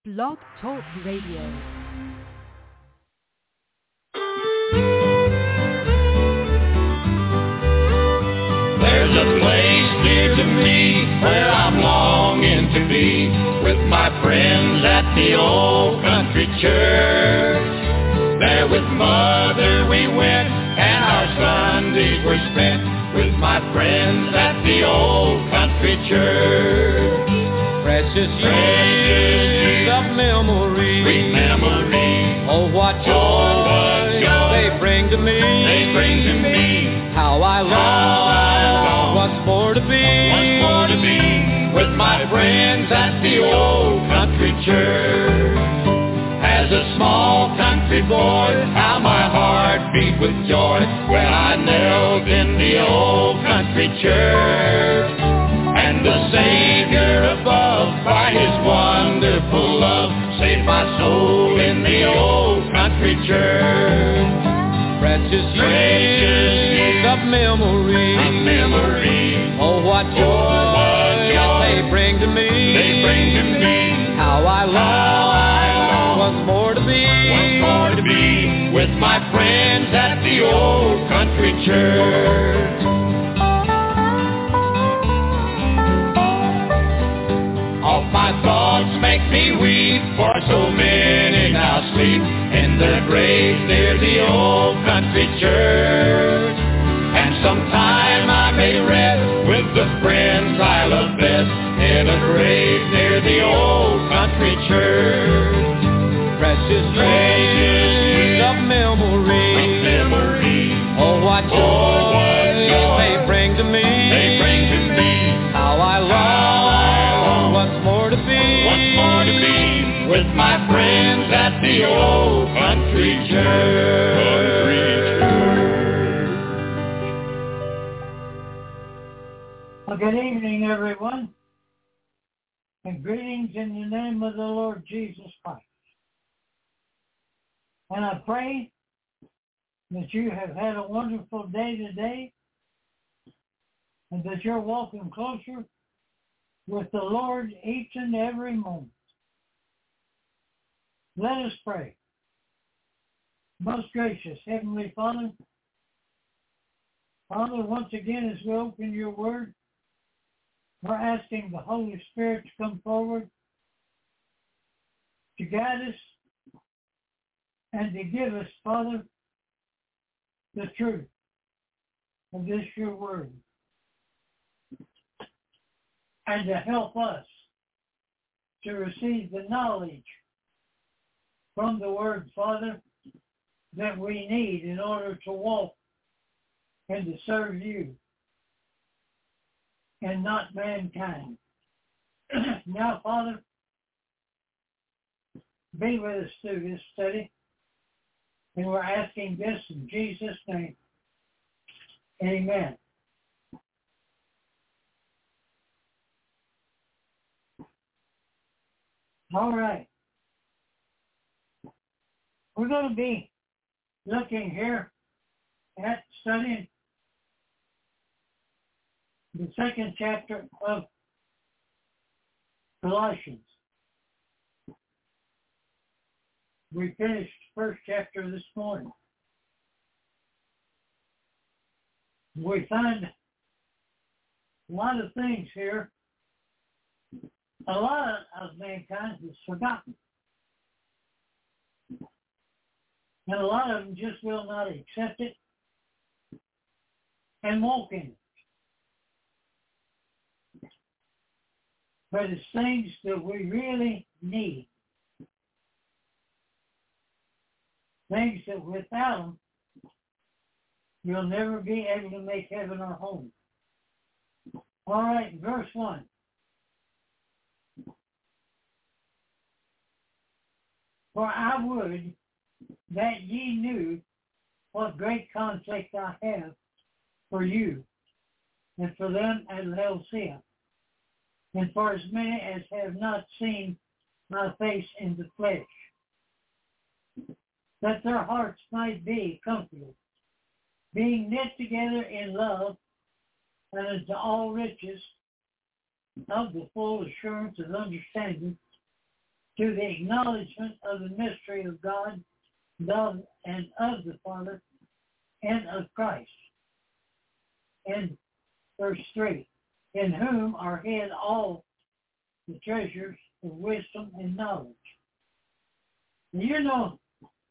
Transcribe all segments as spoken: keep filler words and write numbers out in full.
Blog Talk Radio. There's a place near to me where I'm longing to be with my friends at the old country church. There with Mother we went and our Sundays were spent with my friends at the old country church. Precious years of memory, sweet memory. Oh, what joy, oh, what joy they bring to me. They bring to me. How I long once more to be, once more to be with my friends at the old country church. As a small country boy, how my heart beat with joy when I knelt in the old country church. And the Savior above, by His wonderful love, saved my soul in the old country church. Precious years of memory, of memory. Oh, what joy, oh, what joy they bring to me. They bring to me. How I long once more to be, once more to be with my friends at the old country church. All my thoughts make me weep, for so many now sleep in their graves near the old country church. And sometime I may rest with the friends I love best in a grave near the old country church. Precious years of memory, of memory. Oh, what joy, oh, what joy they bring to me. They bring to me. How I long once more to be, once more to be with my friends at the old country church. Well, good evening, everyone, and greetings in the name of the Lord Jesus Christ. And I pray that you have had a wonderful day today and that you're walking closer with the Lord each and every moment. Let us pray. Most gracious Heavenly Father, Father, once again as we open your word, we're asking the Holy Spirit to come forward to guide us and to give us, Father, the truth of this your word, and to help us to receive the knowledge from the word, Father, that we need in order to walk and to serve you and not mankind. Now, Father, be with us through this study. And we're asking this in Jesus' name. Amen. All right. We're going to be looking here at studying the second chapter of Colossians. We finished the first chapter this morning. We find a lot of things here. A lot of mankind has forgotten. And a lot of them just will not accept it and walk in it. But it's things that we really need. Things that without them, you'll never be able to make heaven our home. All right, verse one. For I would that ye knew what great conflict I have for you and for them at Laodicea, and for as many as have not seen my face in the flesh, that their hearts might be comforted, being knit together in love, and unto all riches of the full assurance of understanding, to the acknowledgement of the mystery of God, love, and of the Father, and of Christ. In verse three, in whom are hid all the treasures of wisdom and knowledge. And you know,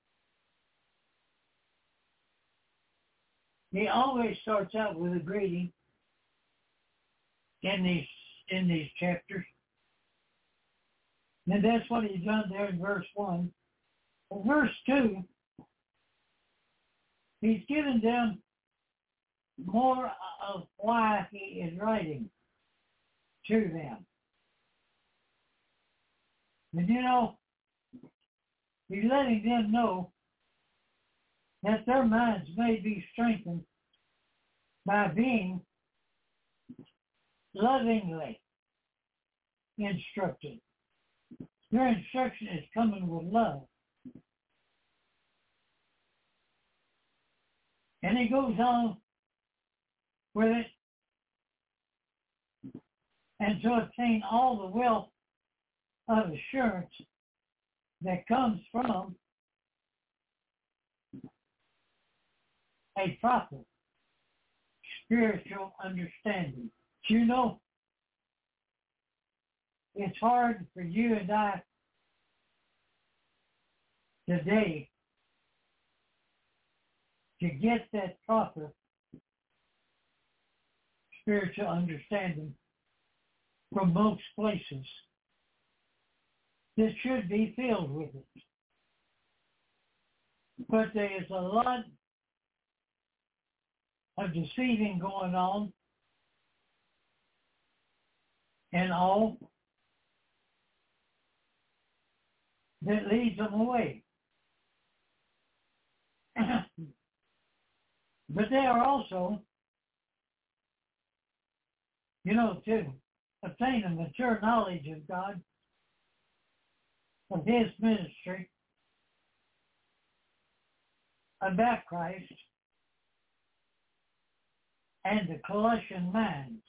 he always starts out with a greeting in these in these chapters. And that's what he's done there in verse one. In verse two, he's given them more of why he is writing to them. And you know, he's letting them know that their minds may be strengthened by being lovingly instructed. Your instruction is coming with love. And he goes on with it, and to obtain all the wealth of assurance that comes from a proper spiritual understanding. You know, it's hard for you and I today to get that proper spiritual understanding from most places that should be filled with it. But there is a lot of deceiving going on and all that leads them away. But they are also, you know, to obtain a mature knowledge of God, of his ministry, about Christ, and the Colossian minds.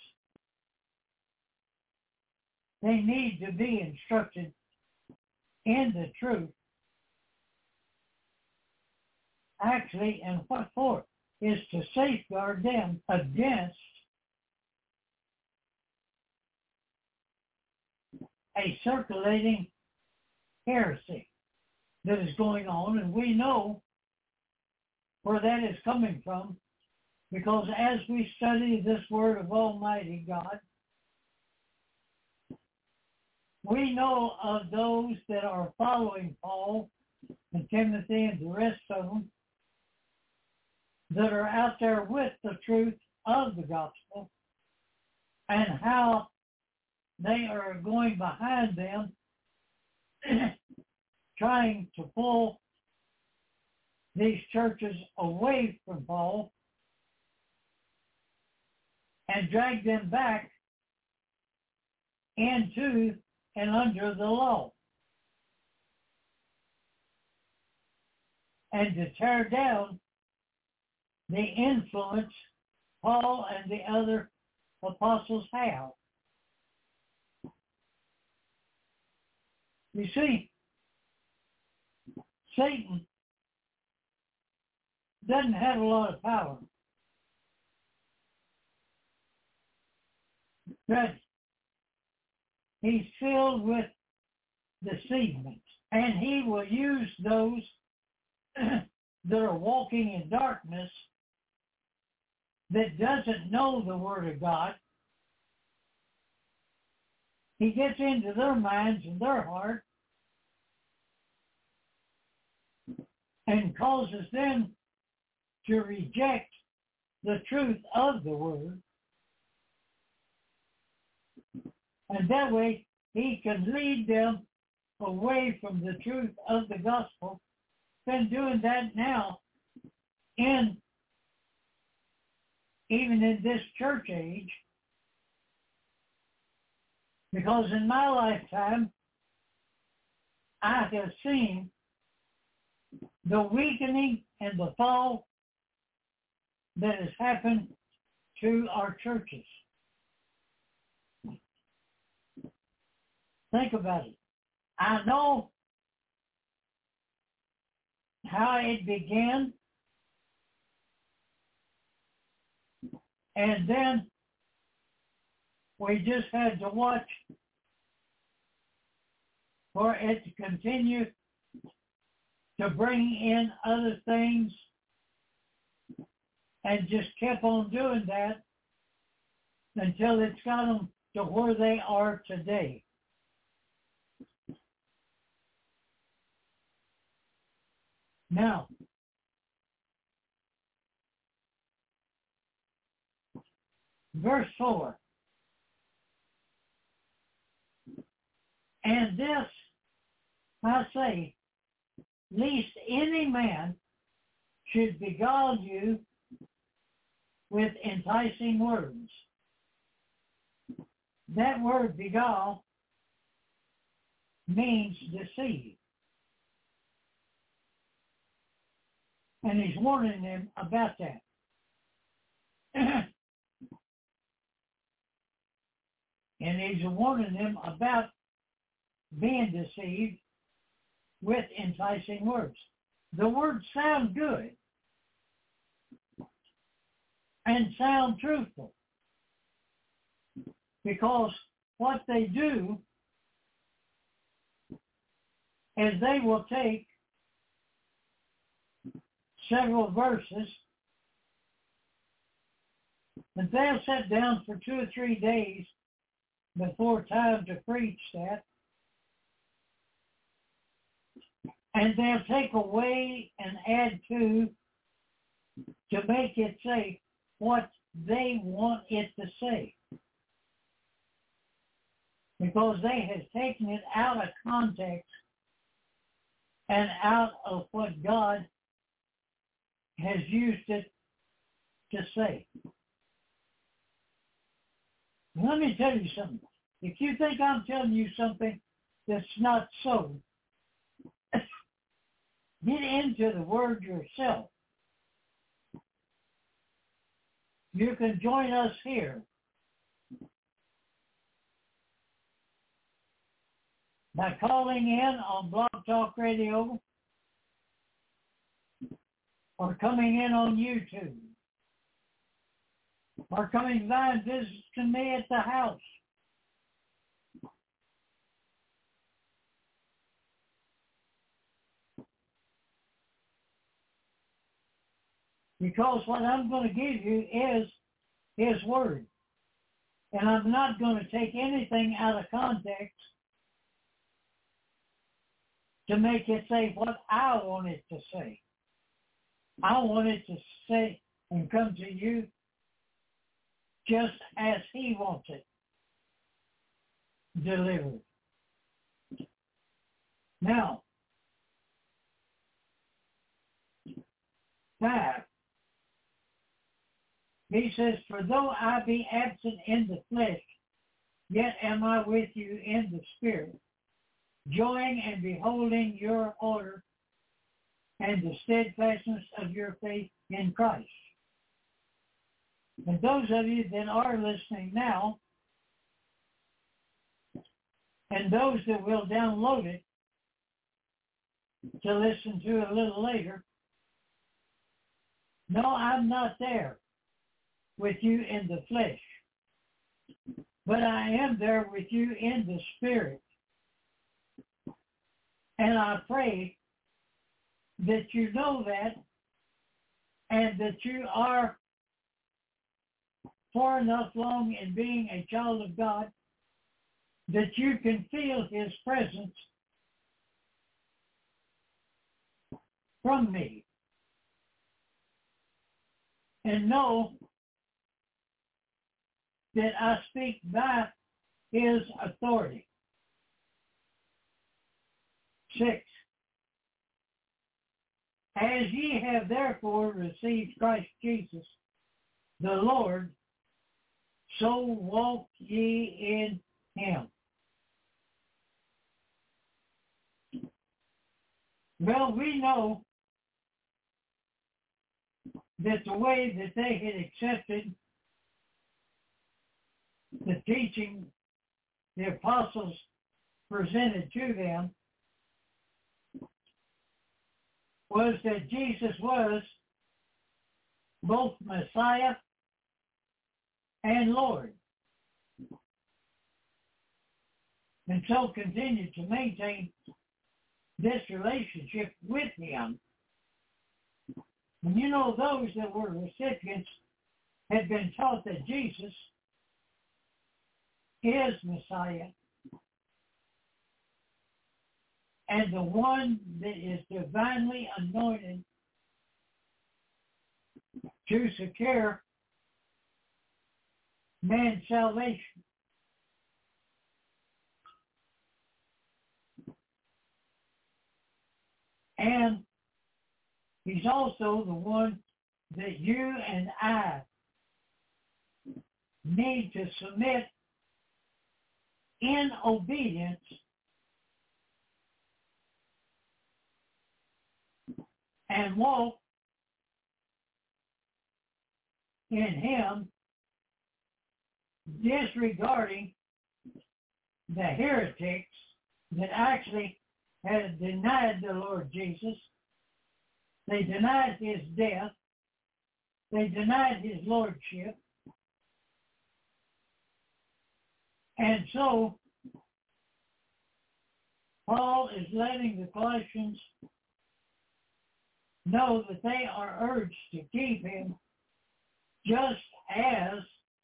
They need to be instructed in the truth. Actually, and what for? Is to safeguard them against a circulating heresy that is going on, and we know where that is coming from, because as we study this word of Almighty God, we know of those that are following Paul and Timothy and the rest of them that are out there with the truth of the gospel, and how they are going behind them trying to pull these churches away from Paul and drag them back into and under the law, and to tear down the influence Paul and the other apostles have. You see, Satan doesn't have a lot of power, but he's filled with deceivement, and he will use those that are walking in darkness that doesn't know the Word of God. He gets into their minds and their heart and causes them to reject the truth of the Word. And that way he can lead them away from the truth of the gospel. Been doing that now in even in this church age, because in my lifetime I have seen the weakening and the fall that has happened to our churches. Think about it. I know how it began, and then we just had to watch for it to continue to bring in other things, and just kept on doing that until it's got them to where they are today. Now, verse four. And this I say, lest any man should beguile you with enticing words. That word beguile means deceive. And he's warning them about that. And he's warning them about being deceived with enticing words. The words sound good and sound truthful, because what they do is they will take several verses and they'll sit down for two or three days before time to preach that, and they'll take away and add to to make it say what they want it to say, because they have taken it out of context and out of what God has used it to say. Let me tell you something. If you think I'm telling you something that's not so, get into the Word yourself. You can join us here by calling in on Blog Talk Radio or coming in on YouTube or coming by and visiting me at the house. Because what I'm going to give you is His Word. And I'm not going to take anything out of context to make it say what I want it to say. I want it to say and come to you just as He wants it delivered. Now, five. He says, for though I be absent in the flesh, yet am I with you in the spirit, joying and beholding your order and the steadfastness of your faith in Christ. And those of you that are listening now, and those that will download it to listen to a little later, no, I'm not there with you in the flesh, but I am there with you in the spirit. And I pray that you know that, and that you are far enough along in being a child of God that you can feel His presence from me, and know that I speak by His authority. Six. As ye have therefore received Christ Jesus, the Lord, so walk ye in Him. Well, we know that the way that they had accepted the teaching, the apostles presented to them was that Jesus was both Messiah and Lord, and so continued to maintain this relationship with him. And you know, those that were recipients had been taught that Jesus is Messiah and the one that is divinely anointed to secure man's salvation. And he's also the one that you and I need to submit in obedience and walk in him, disregarding the heretics that actually had denied the Lord Jesus. They denied his death. They denied his lordship. And so, Paul is letting the Colossians know that they are urged to keep him just as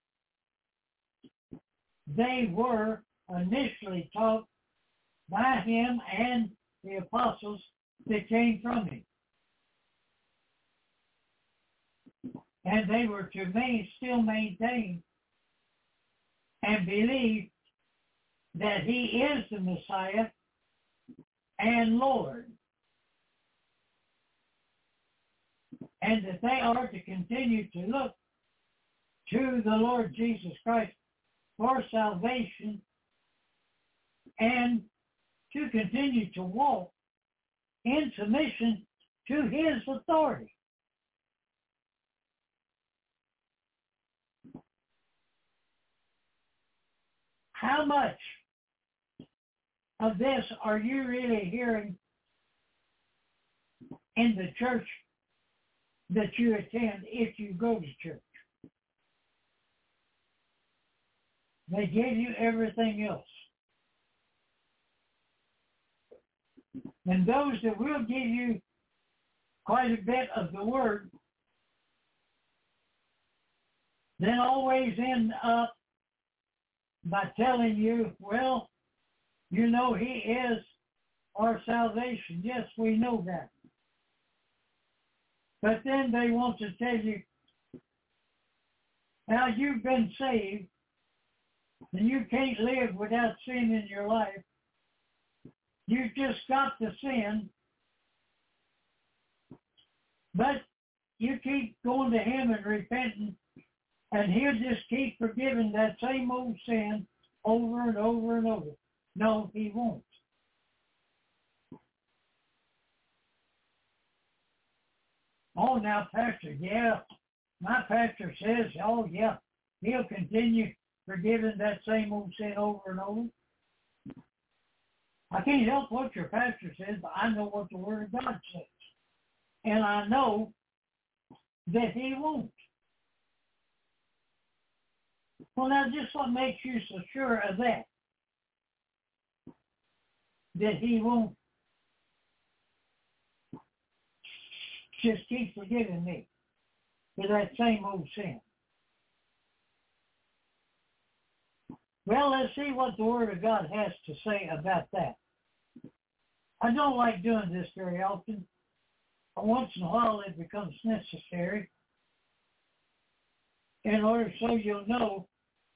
they were initially taught by him and the apostles that came from him. And they were to main, still maintain and believe that he is the Messiah and Lord, and that they are to continue to look to the Lord Jesus Christ for salvation and to continue to walk in submission to his authority. How much of this are you really hearing in the church that you attend if you go to church? They give you everything else. And those that will give you quite a bit of the word then always end up by telling you, well, you know, he is our salvation. Yes, we know that. But then they want to tell you, now you've been saved, and you can't live without sin in your life. You just got to sin, but you keep going to him and repenting, and he'll just keep forgiving that same old sin over and over and over. No, he won't. Oh, now, Pastor, yeah, my pastor says, oh, yeah, he'll continue forgiving that same old sin over and over. I can't help what your pastor says, but I know what the Word of God says. And I know that he won't. Well, now, just what makes you so sure of that? That he won't just keep forgiving me for that same old sin. Well, let's see what the Word of God has to say about that. I don't like doing this very often, but once in a while it becomes necessary in order so you'll know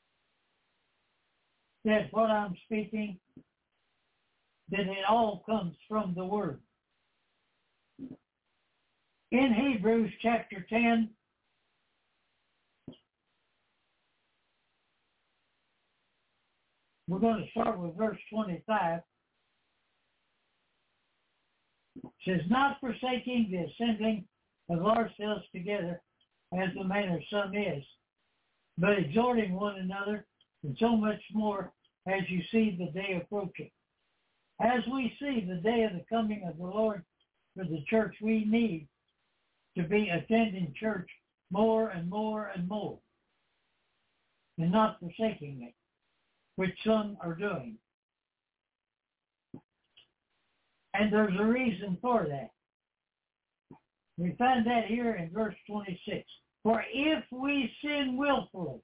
that what I'm speaking, that it all comes from the Word. In Hebrews chapter ten, we're going to start with verse twenty-five. It says, not forsaking the assembling of ourselves together, as the manner of some is, but exhorting one another, and so much more as you see the day approaching. As we see the day of the coming of the Lord for the church, we need to be attending church more and more and more, and not forsaking it, which some are doing. And there's a reason for that. We find that here in verse twenty-six. For if we sin willfully,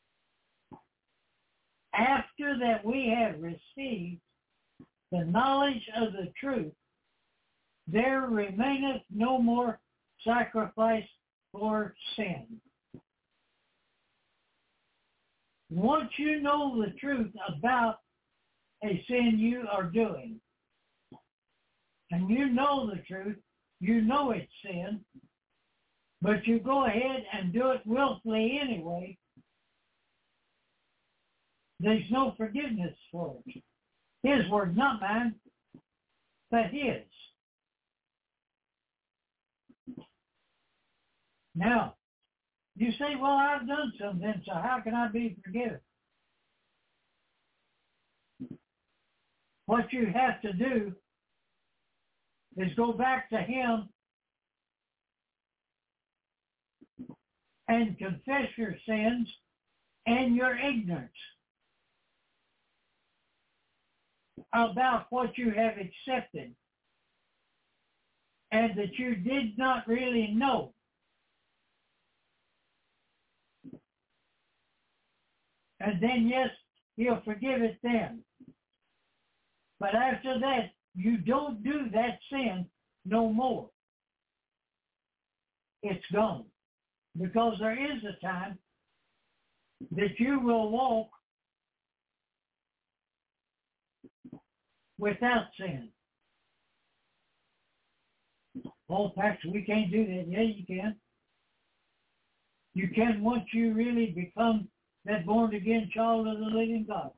after that we have received the knowledge of the truth, there remaineth no more sacrifice for sin. Once you know the truth about a sin you are doing, and you know the truth, you know it's sin, but you go ahead and do it willfully anyway, there's no forgiveness for it. His word, not mine, but his. Now, you say, well, I've done something, so how can I be forgiven? What you have to do is go back to him and confess your sins and your ignorance about what you have accepted and that you did not really know. And then, yes, he'll forgive it then. But after that, you don't do that sin no more. It's gone. Because there is a time that you will walk without sin. Oh, Pastor, we can't do that. Yeah, you can. You can once you really become that born-again child of the living God.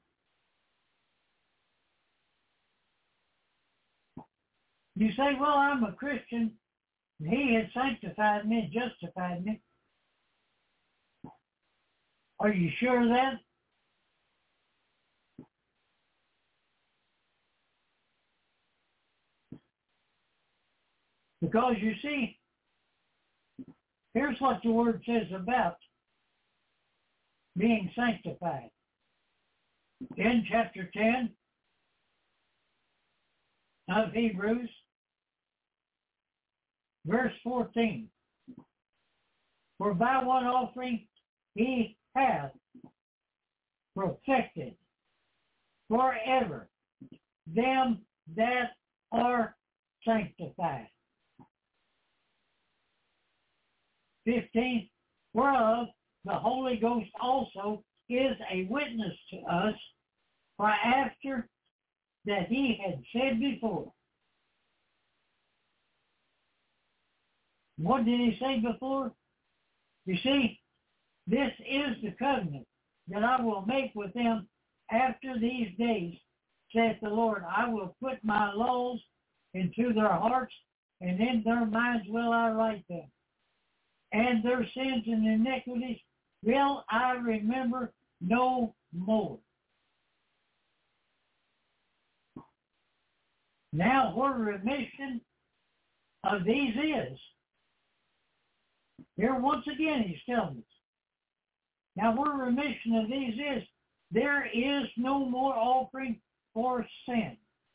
You say, well, I'm a Christian. He has sanctified me, justified me. Are you sure of that? Because you see, here's what the Word says about being sanctified. In chapter ten of Hebrews, verse fourteen, for by one offering he hath perfected forever them that are sanctified. fifteen, whereof the Holy Ghost also is a witness to us, for after that he had said before. What did he say before? You see, this is the covenant that I will make with them after these days, saith the Lord. I will put my laws into their hearts, and in their minds will I write them. And their sins and iniquities will I remember no more. Now, where remission of these is, here once again he's telling us. Now, where remission of these is, there is no more offering for sin.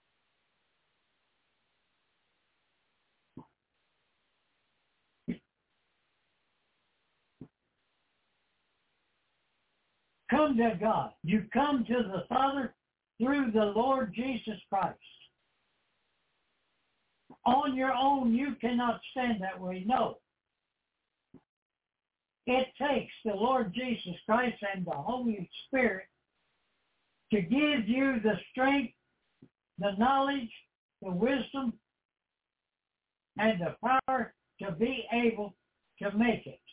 Come to God. You come to the Father through the Lord Jesus Christ. On your own, you cannot stand that way. No. It takes the Lord Jesus Christ and the Holy Spirit to give you the strength, the knowledge, the wisdom, and the power to be able to make it.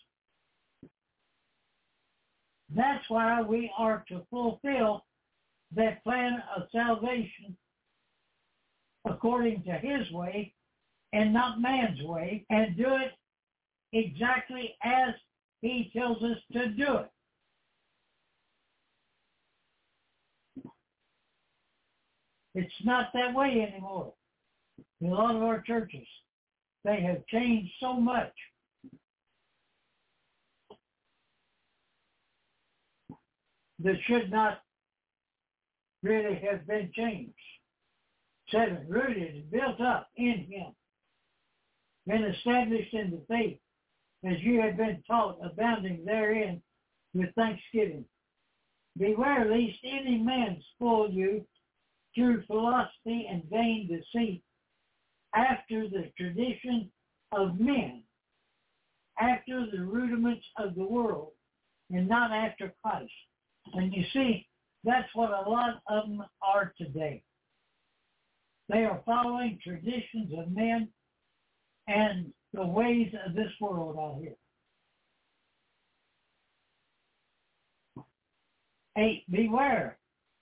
That's why we are to fulfill that plan of salvation according to his way and not man's way, and do it exactly as he tells us to do it. It's not that way anymore. In a lot of our churches, they have changed so much. That should not really have been changed. Seven, rooted and built up in him, been established in the faith, as you have been taught, abounding therein with thanksgiving. Beware lest any man spoil you through philosophy and vain deceit, after the tradition of men, after the rudiments of the world, and not after Christ. And you see, that's what a lot of them are today. They are following traditions of men and the ways of this world out here. Eight, beware,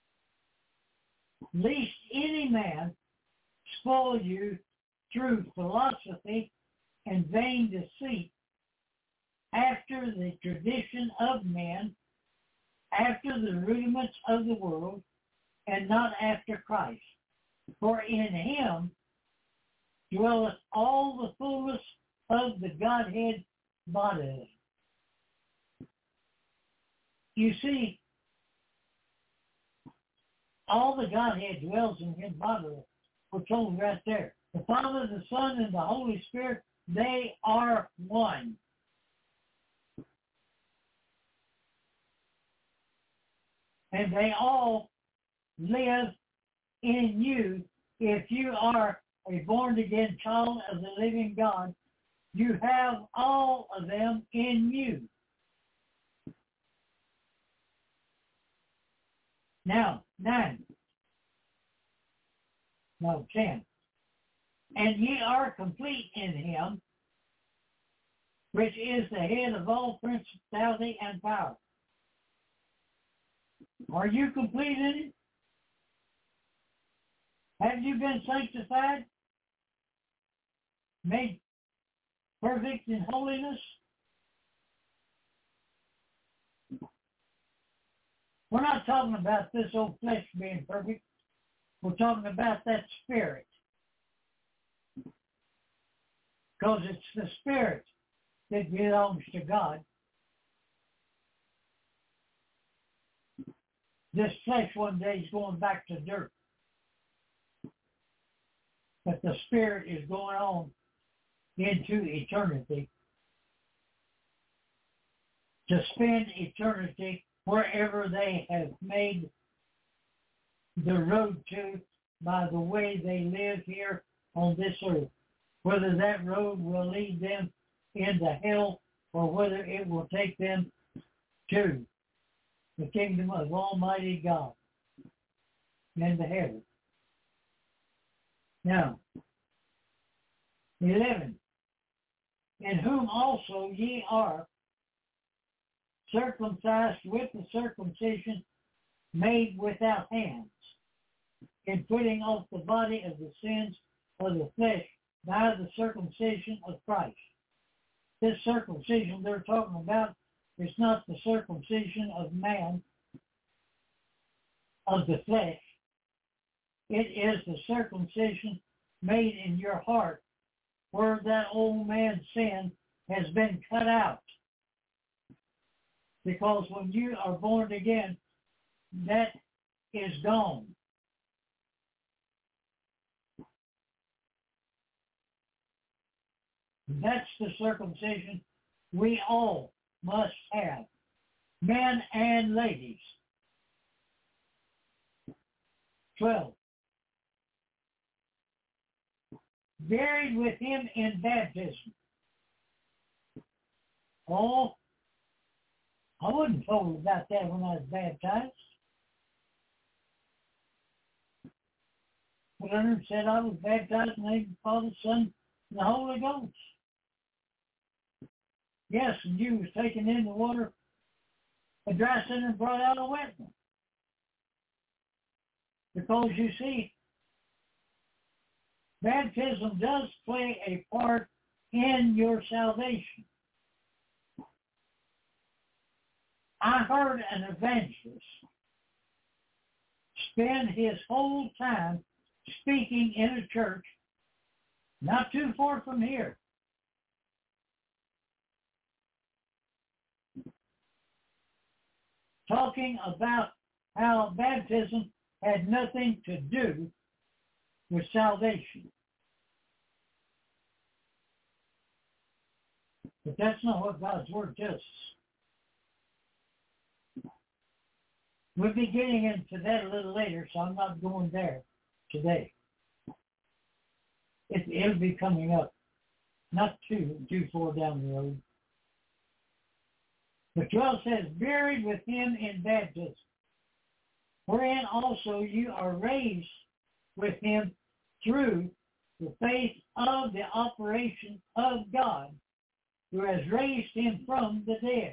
lest any man spoil you through philosophy and vain deceit, after the tradition of men, after the rudiments of the world, and not after Christ. For in him dwelleth all the fullness of the Godhead bodily. You see, all the Godhead dwells in him bodily. We're told right there. The Father, the Son, and the Holy Spirit, they are one. And they all live in you. If you are a born-again child of the living God, you have all of them in you. Now, nine. No, ten. And ye are complete in him, which is the head of all principality and power. Are you complete in it? Have you been sanctified? Made perfect in holiness? We're not talking about this old flesh being perfect. We're talking about that spirit. Because it's the spirit that belongs to God. This flesh one day is going back to dirt. But the spirit is going on into eternity to spend eternity wherever they have made the road to by the way they live here on this earth. Whether that road will lead them into hell or whether it will take them to the kingdom of Almighty God and the heaven. Now, eleven, in whom also ye are circumcised with the circumcision made without hands, in putting off the body of the sins of the flesh by the circumcision of Christ. This circumcision they're talking about is not the circumcision of man, of the flesh. It is the circumcision made in your heart, where that old man's sin has been cut out. Because when you are born again, that is gone. That's the circumcision we all must have, men and ladies. twelve. Buried with him in baptism. Oh, I wasn't told about that when I was baptized. But I said I was baptized in the name of the Father, Son, and the Holy Ghost. Yes, and you was taken in the water, a dry sinner, and brought out a wet one. Because you see, baptism does play a part in your salvation. I heard an evangelist spend his whole time speaking in a church not too far from here. Talking about how baptism had nothing to do with salvation. But that's not what God's Word tells us. We'll be getting into that a little later, so I'm not going there today. It, it'll be coming up, not too, too far down the road. But twelve says, buried with him in baptism, wherein also you are raised with him through the faith of the operation of God, who has raised him from the dead.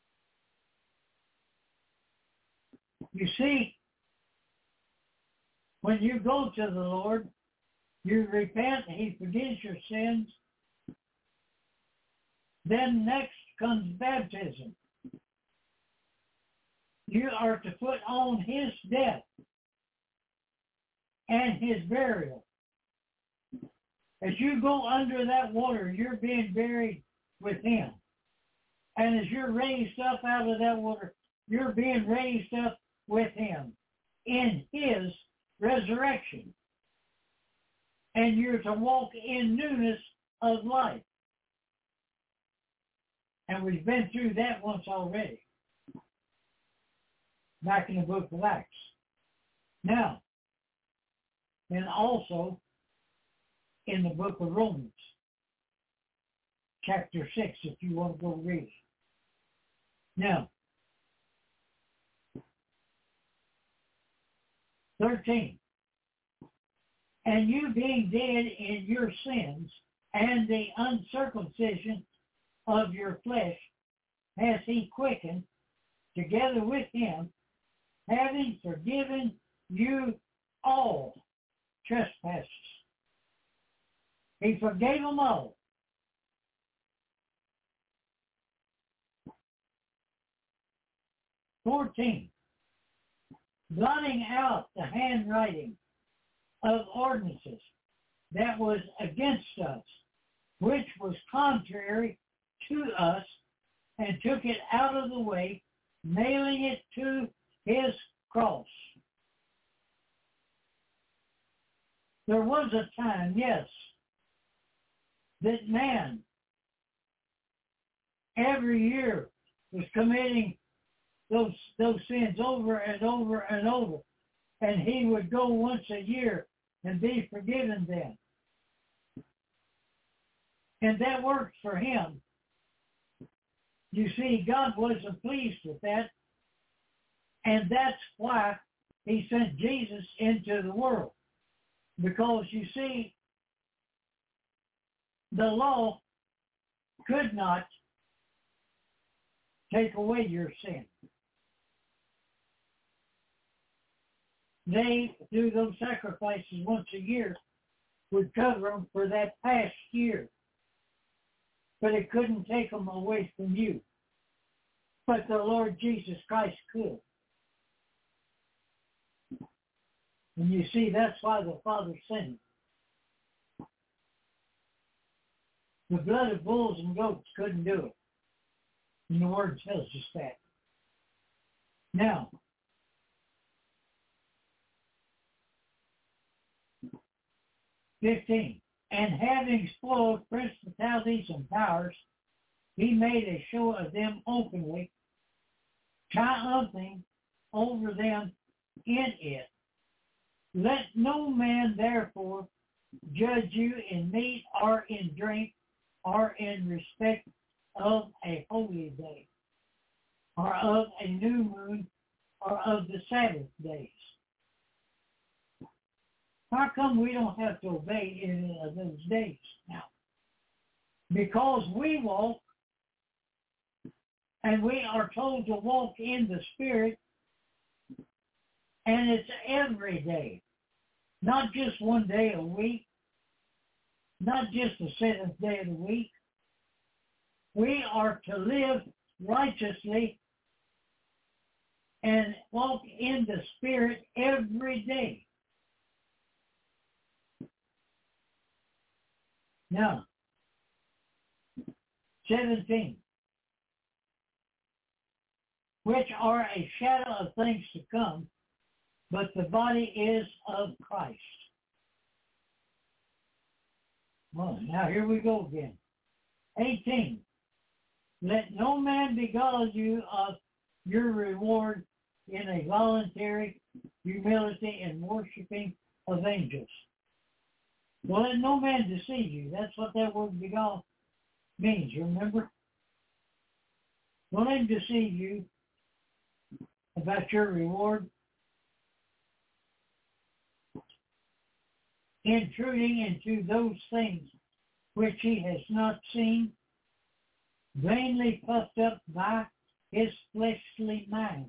You see, when you go to the Lord, you repent, he forgives your sins. Then next comes baptism. You are to put on his death and his burial. As you go under that water, you're being buried with him. And as you're raised up out of that water, you're being raised up with him in his resurrection. And you're to walk in newness of life. And we've been through that once already, back in the book of Acts. Now, and also in the book of Romans, chapter six, if you want to go read. Now, thirteen. And you being dead in your sins and the uncircumcision of your flesh has he quickened together with him, having forgiven you all trespasses. He forgave them all. fourteen. Blotting out the handwriting of ordinances that was against us, which was contrary to us, and took it out of the way, nailing it to his cross. There was a time, yes, that man every year was committing those those sins over and over and over, and he would go once a year and be forgiven then. And that worked for him. You see, God wasn't pleased with that, and that's why he sent Jesus into the world. Because, you see, the law could not take away your sin. They, through those sacrifices once a year, would cover them for that past year. But it couldn't take them away from you. But the Lord Jesus Christ could. And you see, that's why the Father sent him. The blood of bulls and goats couldn't do it. And the Word tells us that. Now, fifteen. And having spoiled principalities and powers, he made a show of them openly, triumphing over them in it. Let no man therefore judge you in meat or in drink or in respect of a holy day, or of a new moon, or of the Sabbath days. How come we don't have to obey any of those days now? Because we walk, and we are told to walk in the Spirit, and it's every day, not just one day a week, not just the seventh day of the week. We are to live righteously and walk in the Spirit every day. Now, seventeen, which are a shadow of things to come, but the body is of Christ. Well, now here we go again. eighteen, let no man beguile you of your reward in a voluntary humility and worshiping of angels. Well, let no man deceive you. That's what that word beguile means, remember? Don't let him deceive you about your reward. Intruding into those things which he has not seen, vainly puffed up by his fleshly mind.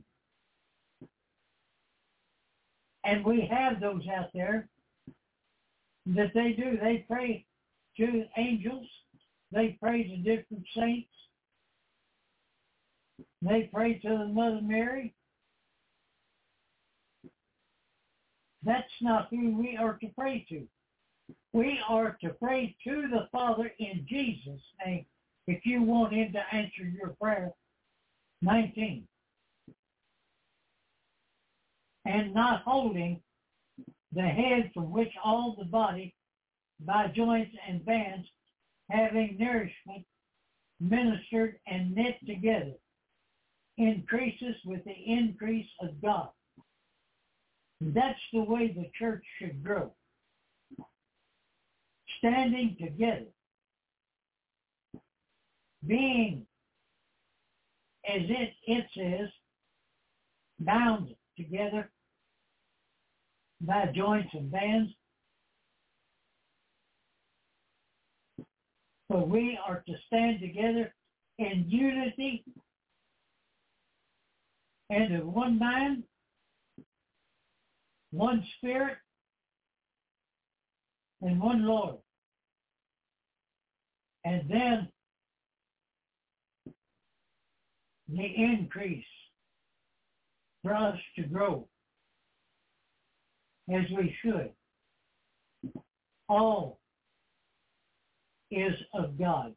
And we have those out there that they do. They pray to angels. They pray to different saints. They pray to the Mother Mary. That's not who we are to pray to. We are to pray to the Father in Jesus' name if you want him to answer your prayer. nineteen. And not holding the head from which all the body, by joints and bands, having nourishment, ministered and knit together, increases with the increase of God. That's the way the church should grow. Standing together. Being, as it, it says, bound together by joints and bands. But we are to stand together in unity and of one mind, one Spirit, and one Lord. And then the increase for us to grow as we should. All is of God.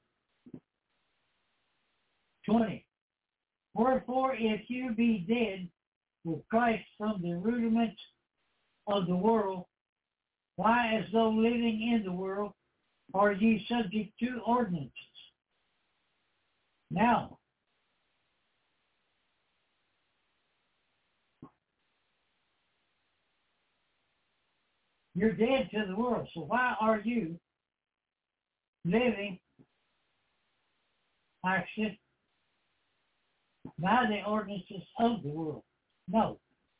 twenty. Wherefore, if you be dead with Christ from the rudiments of the world, why, as though living in the world, are ye subject to ordinances? Now, you're dead to the world, so why are you living actually by the ordinances of the world? No.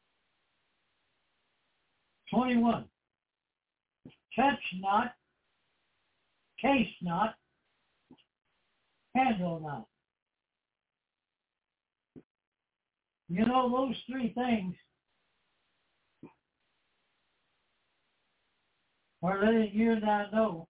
twenty-one. Touch not, taste not, handle not. You know, those three things are letting you and I know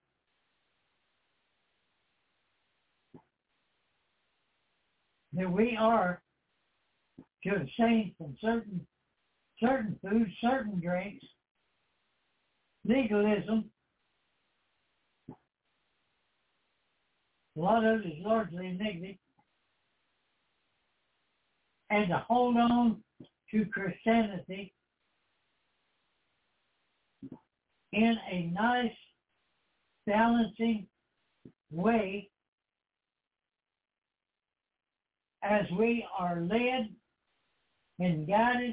that we are to abstain from certain certain foods, certain drinks, legalism. A lot of it is largely negative. And to hold on to Christianity in a nice, balancing way as we are led and guided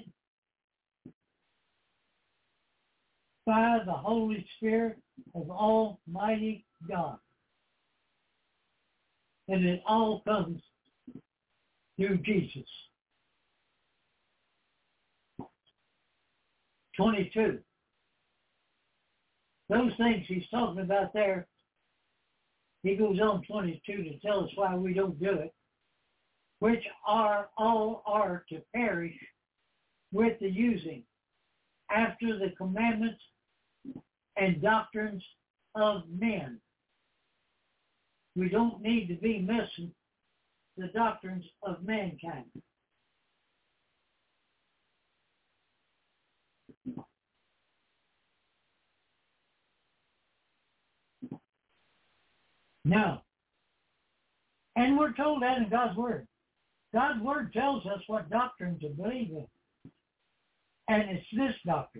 by the Holy Spirit of Almighty God. And it all comes through Jesus. twenty-two. Those things he's talking about there, he goes on twenty-two to tell us why we don't do it, which are all are to perish with the using after the commandments and doctrines of men. We don't need to be missing the doctrines of mankind. No. And we're told that in God's Word. God's Word tells us what doctrine to believe in. And it's this doctrine.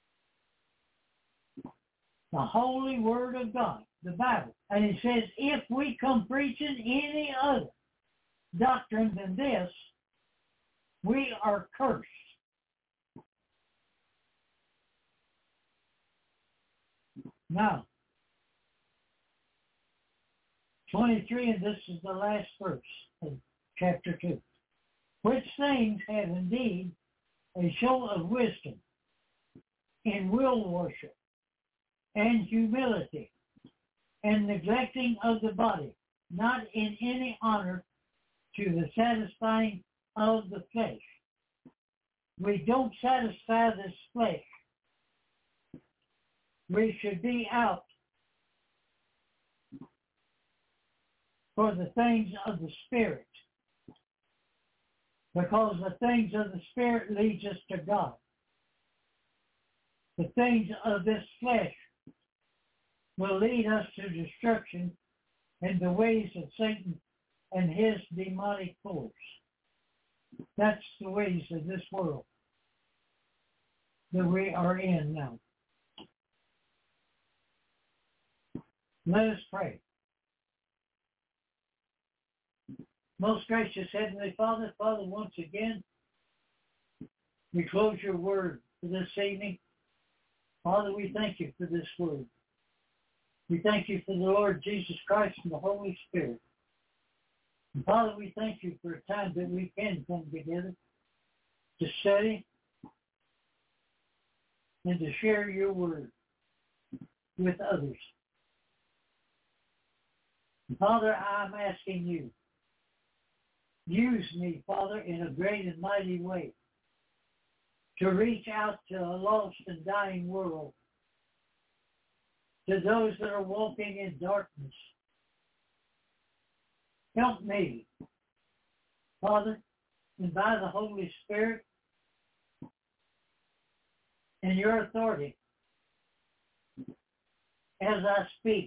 The Holy Word of God, the Bible. And it says, if we come preaching any other doctrine than this, we are cursed. Now, twenty-three, and this is the last verse of chapter two. Which things have indeed a show of wisdom in will worship and humility and neglecting of the body, not in any honor to the satisfying of the flesh. We don't satisfy this flesh. We should be out for the things of the Spirit, because the things of the Spirit leads us to God. The things of this flesh will lead us to destruction and the ways of Satan and his demonic force. That's the ways of this world that we are in now. Let us pray. Most gracious Heavenly Father, Father, once again, we close your word for this evening. Father, we thank you for this word. We thank you for the Lord Jesus Christ and the Holy Spirit. And Father, we thank you for a time that we can come together to study and to share your word with others. And Father, I'm asking you, use me, Father, in a great and mighty way to reach out to a lost and dying world, to those that are walking in darkness. Help me, Father, and by the Holy Spirit and your authority, as I speak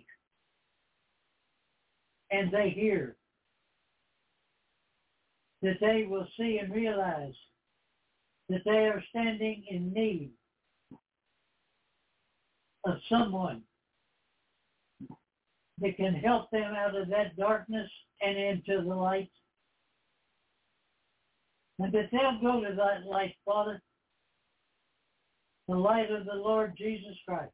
and they hear, that they will see and realize that they are standing in need of someone that can help them out of that darkness and into the light. And that they'll go to that light, Father, the light of the Lord Jesus Christ.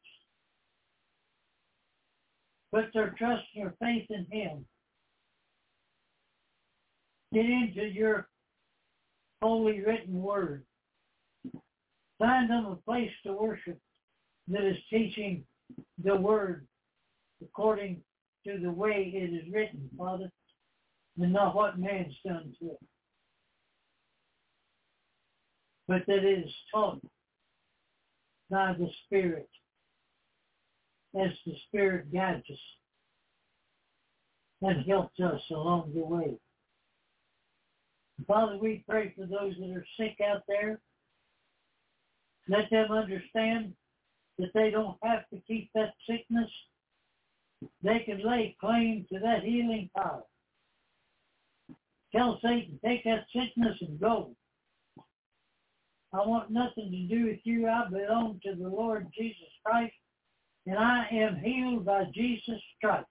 Put their trust and their faith in him. Get into your holy written word. Find them a place to worship that is teaching the word according to the way it is written, Father, and not what man's done to it. But that it is taught by the Spirit as the Spirit guides us and helps us along the way. Father, we pray for those that are sick out there. Let them understand that they don't have to keep that sickness. They can lay claim to that healing power. Tell Satan, take that sickness and go. I want nothing to do with you. I belong to the Lord Jesus Christ, and I am healed by Jesus' stripes.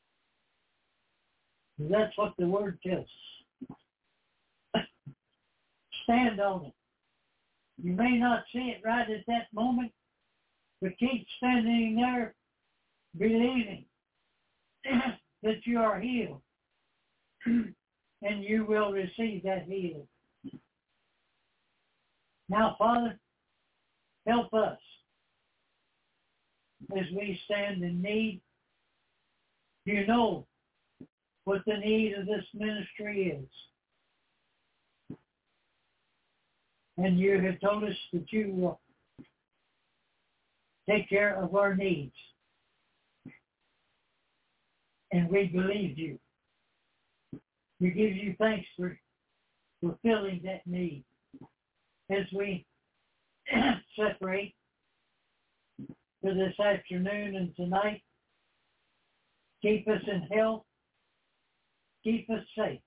That's what the word tells us. Stand on it. You may not see it right at that moment, but keep standing there believing that you are healed, and you will receive that healing. Now, Father, help us as we stand in need. You know what the need of this ministry is. And you have told us that you will take care of our needs. And we believe you. We give you thanks for fulfilling that need. As we separate for this afternoon and tonight, Keep us in health. Keep us safe.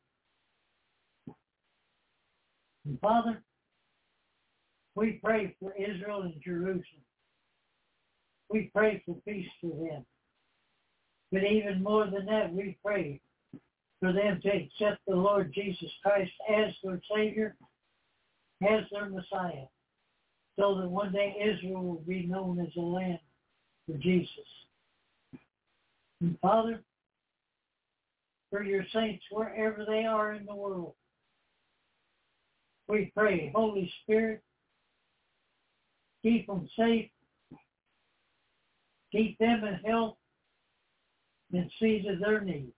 And Father, we pray for Israel and Jerusalem. We pray for peace for them. But even more than that, we pray for them to accept the Lord Jesus Christ as their Savior, as their Messiah, so that one day Israel will be known as a land for Jesus. And Father, for your saints wherever they are in the world, we pray, Holy Spirit, keep them safe, keep them in health, and see to their needs.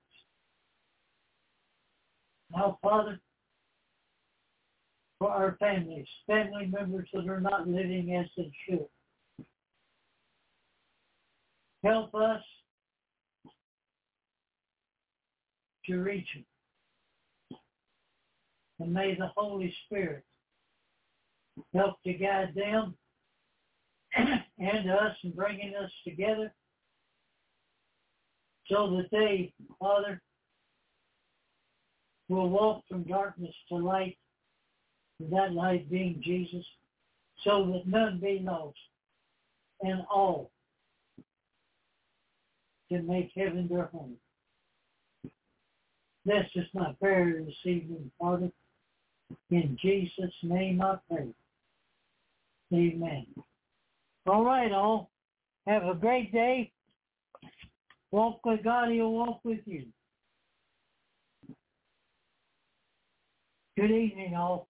Now, Father, for our families, family members that are not living as they should, help us to reach them. And may the Holy Spirit help to guide them and us in bringing us together so that they, Father, will walk from darkness to light, and that light being Jesus, so that none be lost, and all can make heaven their home. This is my prayer this evening, Father. In Jesus' name I pray. Amen. All right, all. Have a great day. Walk with God, He'll walk with you. Good evening, all.